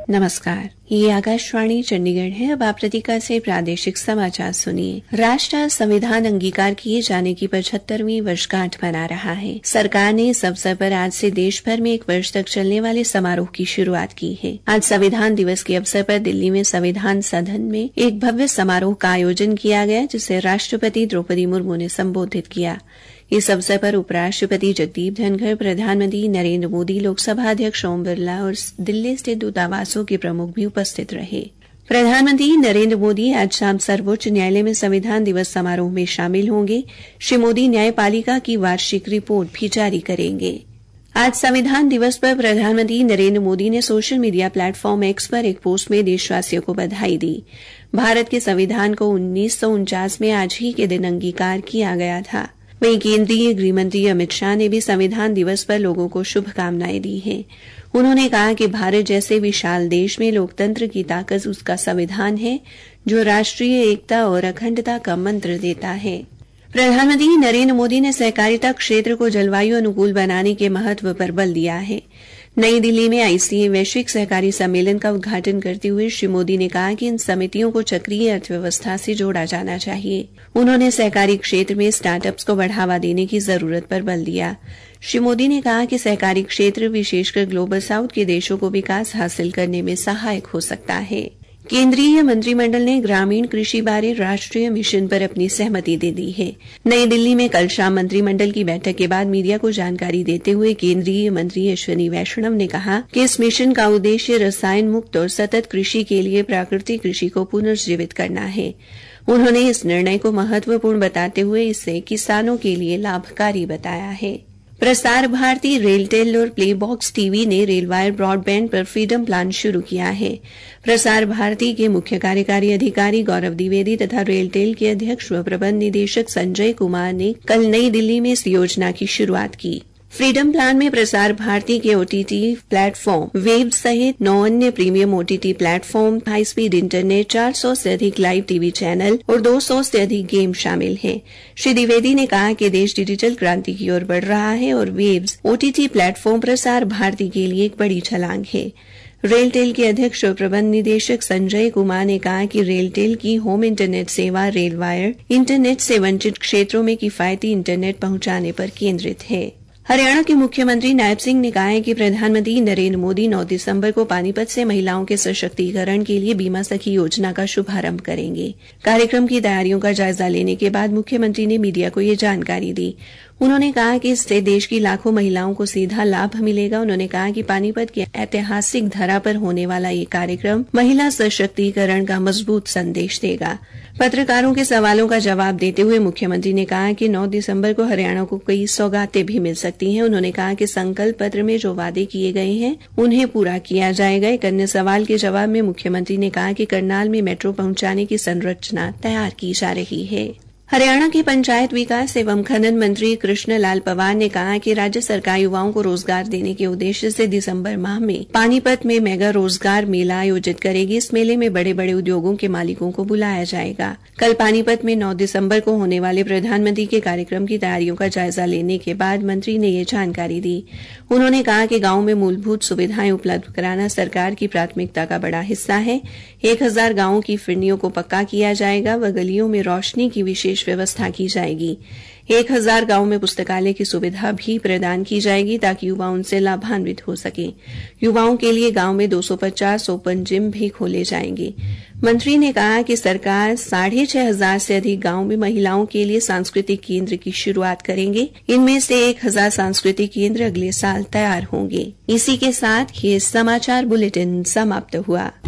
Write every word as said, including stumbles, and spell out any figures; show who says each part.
Speaker 1: नमस्कार, ये आकाशवाणी चंडीगढ़ है। अब आप प्रतिका से प्रादेशिक समाचार सुनिए। राष्ट्र आज संविधान अंगीकार किए जाने की पचहत्तरवीं वर्षगांठ मना रहा है। सरकार ने इस अवसर पर आज से देश भर में एक वर्ष तक चलने वाले समारोह की शुरुआत की है। आज संविधान दिवस के अवसर पर दिल्ली में संविधान सदन में एक भव्य समारोह का आयोजन किया गया, जिसे राष्ट्रपति द्रौपदी मुर्मू ने संबोधित किया। इस अवसर पर उपराष्ट्रपति जगदीप धनखड़, प्रधानमंत्री नरेंद्र मोदी, लोकसभा अध्यक्ष ओम बिरला और दिल्ली स्थित दूतावासों के प्रमुख भी उपस्थित रहे। प्रधानमंत्री नरेंद्र मोदी आज शाम सर्वोच्च न्यायालय में संविधान दिवस समारोह में शामिल होंगे। श्री मोदी न्यायपालिका की वार्षिक रिपोर्ट भी जारी करेंगे। आज संविधान दिवस पर प्रधानमंत्री नरेंद्र मोदी ने सोशल मीडिया प्लेटफॉर्म एक्स पर एक पोस्ट में देशवासियों को बधाई दी। भारत के संविधान को उन्नीस सौ उनचास में आज ही के दिन अंगीकार किया गया था। वहीं केंद्रीय गृहमंत्री अमित शाह ने भी संविधान दिवस पर लोगों को शुभकामनाएं दी हैं। उन्होंने कहा कि भारत जैसे विशाल देश में लोकतंत्र की ताकत उसका संविधान है, जो राष्ट्रीय एकता और अखंडता का मंत्र देता है। प्रधानमंत्री नरेंद्र मोदी ने सहकारिता क्षेत्र को जलवायु अनुकूल बनाने के महत्व पर बल दिया है। नई दिल्ली में आईसीए वैश्विक सहकारी सम्मेलन का उद्घाटन करते हुए श्री मोदी ने कहा कि इन समितियों को चक्रीय अर्थव्यवस्था से जोड़ा जाना चाहिए। उन्होंने सहकारी क्षेत्र में स्टार्टअप्स को बढ़ावा देने की जरूरत पर बल दिया। श्री मोदी ने कहा कि सहकारी क्षेत्र विशेषकर ग्लोबल साउथ के देशों को विकास हासिल करने में सहायक हो सकता है। केंद्रीय मंत्रिमंडल ने ग्रामीण कृषि बारे राष्ट्रीय मिशन पर अपनी सहमति दे दी है। नई दिल्ली में कल शाम मंत्रिमंडल की बैठक के बाद मीडिया को जानकारी देते हुए केंद्रीय मंत्री अश्विनी वैष्णव ने कहा कि इस मिशन का उद्देश्य रसायन मुक्त और सतत कृषि के लिए प्राकृतिक कृषि को पुनर्जीवित करना है। उन्होंने इस निर्णय को महत्वपूर्ण बताते हुए इसे किसानों के लिए लाभकारी बताया है। प्रसार भारती, रेलटेल और प्लेबॉक्स टीवी ने रेलवायर ब्रॉडबैंड पर फ्रीडम प्लान शुरू किया है। प्रसार भारती के मुख्य कार्यकारी अधिकारी गौरव द्विवेदी तथा रेलटेल के अध्यक्ष व प्रबंध निदेशक संजय कुमार ने कल नई दिल्ली में इस योजना की शुरुआत की। फ्रीडम प्लान में प्रसार भारती के ओटीटी प्लेटफॉर्म वेब सहित नौ अन्य premium OTT platform, high speed internet, चार सौ से अधिक लाइव टीवी चैनल और दो सौ से अधिक गेम शामिल हैं। श्री द्विवेदी ने कहा कि देश डिजिटल क्रांति की ओर बढ़ रहा है और webs OTT platform Prasar Bharati के लिए एक बड़ी छलांग है। रेलटेल के अध्यक्ष और प्रबंध निदेशक संजय कुमार ने कहा कि रेलटेल की होम इंटरनेट सेवा रेलवायर इंटरनेट से वंचित क्षेत्रों में किफायती इंटरनेट पहुंचाने पर केंद्रित है। हरियाणा के मुख्यमंत्री नायब सिंह ने कहा है कि प्रधानमंत्री नरेंद्र मोदी नौ दिसंबर को पानीपत से महिलाओं के सशक्तिकरण के लिए बीमा सखी योजना का शुभारंभ करेंगे। कार्यक्रम की तैयारियों का जायजा लेने के बाद मुख्यमंत्री ने मीडिया को यह जानकारी दी। उन्होंने कहा कि इससे देश की लाखों महिलाओं को सीधा लाभ मिलेगा। उन्होंने कहा कि पानीपत की ऐतिहासिक धरा पर होने वाला ये कार्यक्रम महिला सशक्तिकरण का मजबूत संदेश देगा। पत्रकारों के सवालों का जवाब देते हुए मुख्यमंत्री ने कहा कि नौ दिसंबर को हरियाणा को कई सौगातें भी मिल सकती हैं। उन्होंने कहा कि संकल्प पत्र में जो वादे किए गए हैं उन्हें पूरा किया जाएगा। एक अन्य सवाल के जवाब में मुख्यमंत्री ने कहा कि करनाल में मेट्रो पहुंचाने की संरचना तैयार की जा रही है। हरियाणा के पंचायत विकास एवं खनन मंत्री कृष्ण लाल पंवार ने कहा कि राज्य सरकार युवाओं को रोजगार देने के उद्देश्य से दिसंबर माह में पानीपत में मेगा रोजगार मेला आयोजित करेगी। इस मेले में बड़े बड़े उद्योगों के मालिकों को बुलाया जाएगा। कल पानीपत में नौ दिसंबर को होने वाले प्रधानमंत्री के कार्यक्रम की तैयारियों का जायजा लेने के बाद मंत्री ने यह जानकारी दी। उन्होंने कहा कि गांव में मूलभूत सुविधाएं उपलब्ध कराना सरकार की प्राथमिकता का बड़ा हिस्सा है। एक हजार गांवों की फिरनियों को पक्का किया जाएगा व गलियों में रोशनी की विशेष व्यवस्था की जाएगी। एक हजार गांव में पुस्तकालय की सुविधा भी प्रदान की जाएगी ताकि युवा उनसे लाभान्वित हो सके। युवाओं के लिए गांव में दो सौ पचास ओपन जिम भी खोले जाएंगे। मंत्री ने कहा कि सरकार साढ़े छह हजार से अधिक गांव में महिलाओं के लिए सांस्कृतिक केंद्र की शुरुआत करेंगे। इनमें से एक हजार सांस्कृतिक केंद्र अगले साल तैयार होंगे। इसी के साथ ये समाचार बुलेटिन समाप्त हुआ।